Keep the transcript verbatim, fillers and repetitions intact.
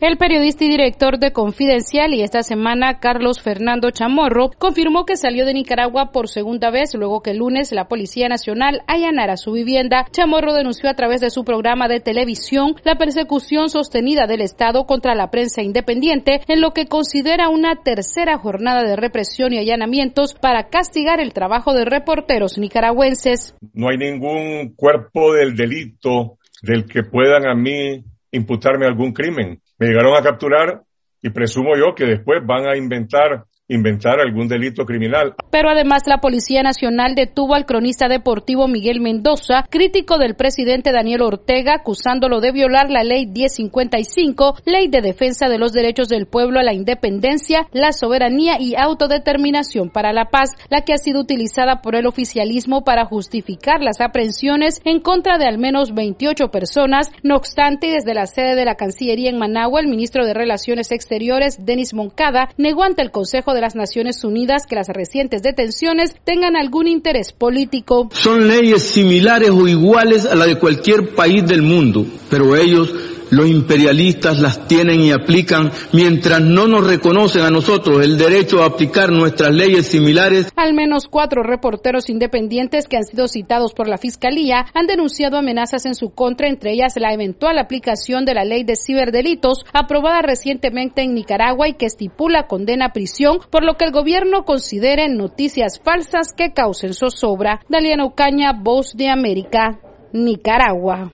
El periodista y director de Confidencial y esta semana Carlos Fernando Chamorro confirmó que salió de Nicaragua por segunda vez luego que el lunes la Policía Nacional allanara su vivienda. Chamorro denunció a través de su programa de televisión la persecución sostenida del Estado contra la prensa independiente en lo que considera una tercera jornada de represión y allanamientos para castigar el trabajo de reporteros nicaragüenses. No hay ningún cuerpo del delito del que puedan a mí imputarme algún crimen. Me llegaron a capturar y presumo yo que después van a inventar inventar algún delito criminal. Pero además la Policía Nacional detuvo al cronista deportivo Miguel Mendoza, crítico del presidente Daniel Ortega, acusándolo de violar la ley diez cincuenta y cinco, ley de defensa de los derechos del pueblo a la independencia, la soberanía y autodeterminación para la paz, la que ha sido utilizada por el oficialismo para justificar las aprehensiones en contra de al menos veintiocho personas. No obstante, desde la sede de la Cancillería en Managua, el ministro de Relaciones Exteriores, Denis Moncada, negó ante el Consejo de las Naciones Unidas que las recientes detenciones tengan algún interés político. Son leyes similares o iguales a la de cualquier país del mundo, pero ellos, los imperialistas, las tienen y aplican mientras no nos reconocen a nosotros el derecho a aplicar nuestras leyes similares. Al menos cuatro reporteros independientes que han sido citados por la Fiscalía han denunciado amenazas en su contra, entre ellas la eventual aplicación de la ley de ciberdelitos aprobada recientemente en Nicaragua y que estipula condena a prisión por lo que el gobierno considere noticias falsas que causen zozobra. Daliana Ocaña, Voz de América, Nicaragua.